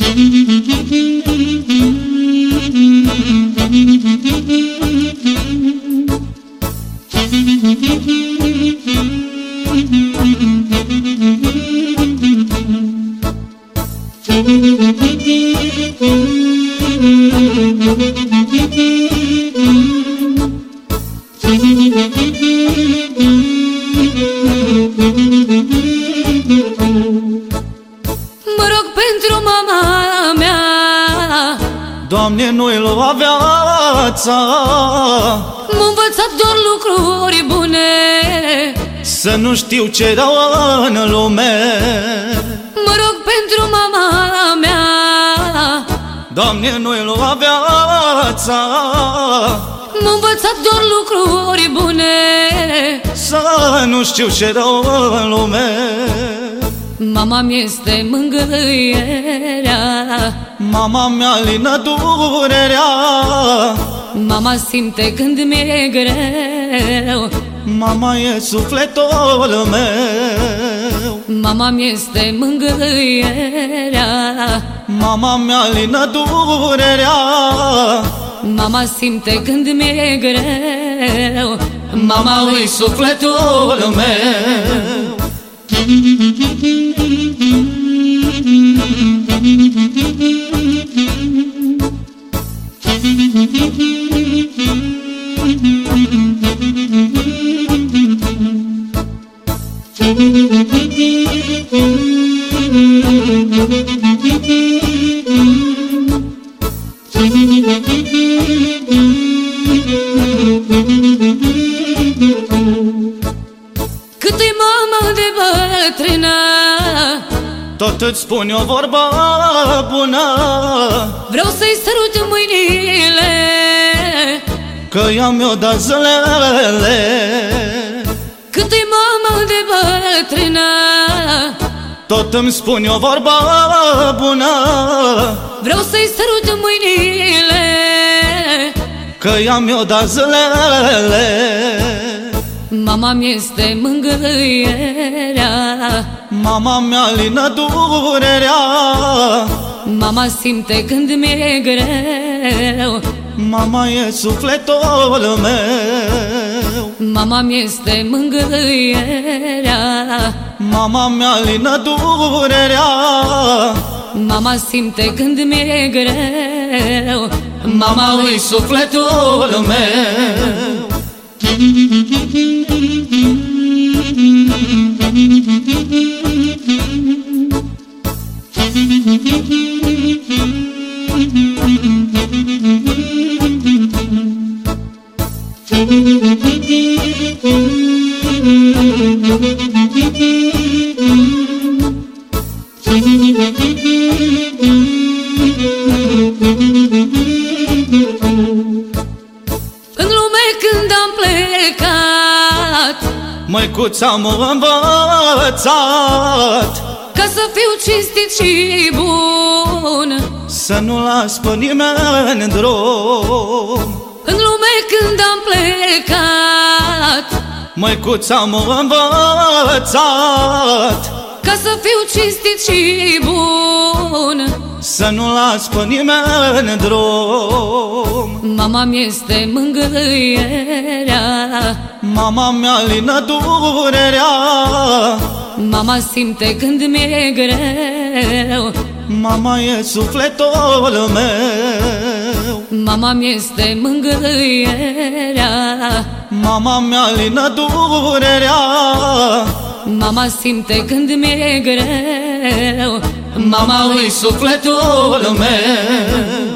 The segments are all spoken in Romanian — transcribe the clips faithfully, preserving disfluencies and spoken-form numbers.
Mă rog pentru mama mea, Doamne, nu-i lua viața, m-a învățat doar lucruri bune, să nu știu ce rău în lume. mă rog pentru mama mea, Doamne, nu-i lua viața, m-a învățat doar lucruri bune, să nu știu ce rău în lume. mama-mi este mângâierea, Mama mea lină durerea, mama simte când mi-e greu, mama e sufletul meu. mama-mi este mângâierea, Mama mea lină durerea, mama simte când mi-e greu, mama lui sufletul meu. Cât-i mama de bătrână, Tot îți spun eu vorba bună, vreau să-i sărut mâinile, că i-am eu dat zilele. cât-i mama de bătrână, Tot îmi spun eu vorba bună, vreau să-i sărut mâinile, că i-am eu dat zilele. mama-mi este mângâierea, Mama mea lină durerea, mama simte când mi-e greu, mama e sufletul meu. mama-mi este mângâierea, Mama mea lină durerea, mama simte când mi-e greu, mama lui sufletul meu. În lume când am plecat, Măicuța m-a învățat ca să fiu cinstit și bun, să nu las pe nimeni în drum. în lume când am plecat, Măicuța m-a învățat ca să fiu cinstit și bun, să nu las pe nimeni în drum. mama-mi este mângâierea, Mama mea lină durerea, mama simte când mi-e greu, mama e sufletul meu. mama-mi este mângâierea, Mama mea lină durerea, mama simte când mi-e greu, mama lui sufletul meu.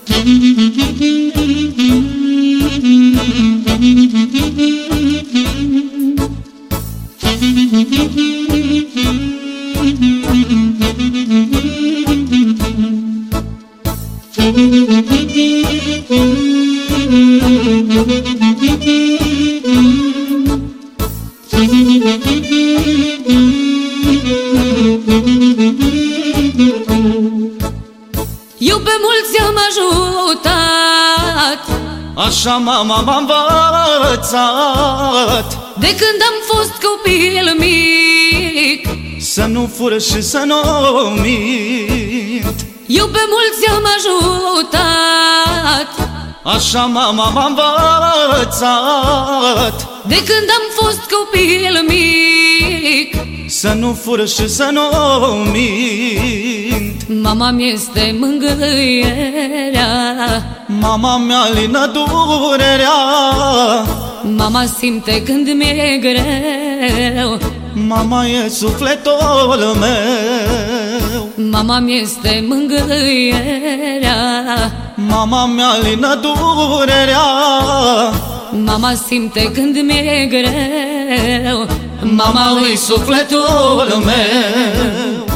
Eu pe mulți am ajutat, Așa mama m-a învățat, de când am fost copil mic. să nu fură și să nu mint. mulți am ajutat, așa mama m-a învățat. de când am fost copil mic, să nu fur și să nu mint. mama mi-este mângâierea, mama mea lină durerea, mama simte când mi-e greu, mama e sufletul meu. mama mi-este mângâierea, mama mea lină durerea, mama simte când mi-e greu, mama e sufletul meu.